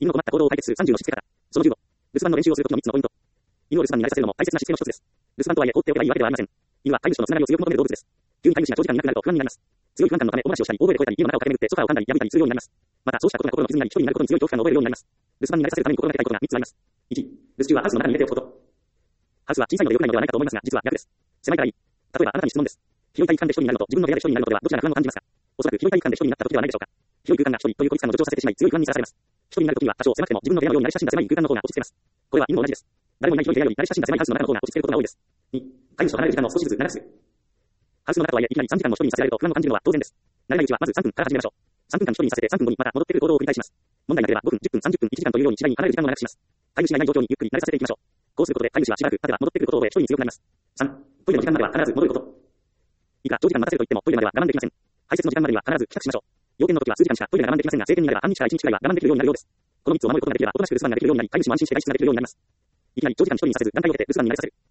犬の困った行動を解決する30のしつけ方。その15。留守番の練習をするときの3つのポイント。犬を留守番に慣れさせるのも大切なしつけの一つです。留守番とはいえ放っておけばいいわけではありません。犬は飼い主とのつながりを強く求める動物です。急に飼い主が長時間いなくなると不安になります。強い不安感のため大話をしたり、大声で吠えたり、家の中を駆け巡ってソファーを噛んだり破いたりするようになります。また、そうしたことが心の傷になり、一人になることに強い恐怖感を覚えるようになります。留守番に慣れさせるために心がけたいことが3つあります。1、留守中はハウスの中に入れておくこと。ハウスは小さいので良くないのではないかと思いますが、実は逆です。狭いからいい。例えばあなたに質問です。広い体育館で一人になるのと自分の部屋で一人になるのではどちらが不安を感じますか？おそらく広い体育館で一人になった時ではないでしょうか。広い空間が一人という孤立感を助長させてしまい、強い不安にさらされます。一人になる時には多少狭くても自分の部屋のように慣れ親しんだ狭い空間の方が落ち着けます。これは犬も同じです。誰もいない広い部屋より慣れ親しんだ狭いハウスの中の方が落ち着けることが多いです。2、飼い主と離れる時間を少しずつ長くする。ハウスの中とはいえ、いきなり3時間も一人にさせられると不安を感じるのは当然です。慣れないうちはまず3分から始めましょう。3分間一人にさせて3分後にまた戻ってくる行動を繰り返します。問題なければ5分、10分、30分、1時間というように次第に離れる時間を長くします。飼い主がいない状況にゆっくり慣れさせていきましょう。こうすることで飼い主はしばらく経てば戻ってくることを覚え、一人に強くなります。3、トイレの時間までは必ず戻ること。いくら長時間待たせると言ってもトイレまでは我慢できません。排泄の時間までには必ず帰宅しましょう。要件の時は数時間しかトイレが我慢できませんが、晴天になれば半日から1日くらいは我慢できるようになるようです。この3つを守ることができれば、おとなしく留守番ができるようになり、飼い主も安心して外出ができるようになります。いきなり長時間一人にさせず、段階を経て留守番に慣れさせる。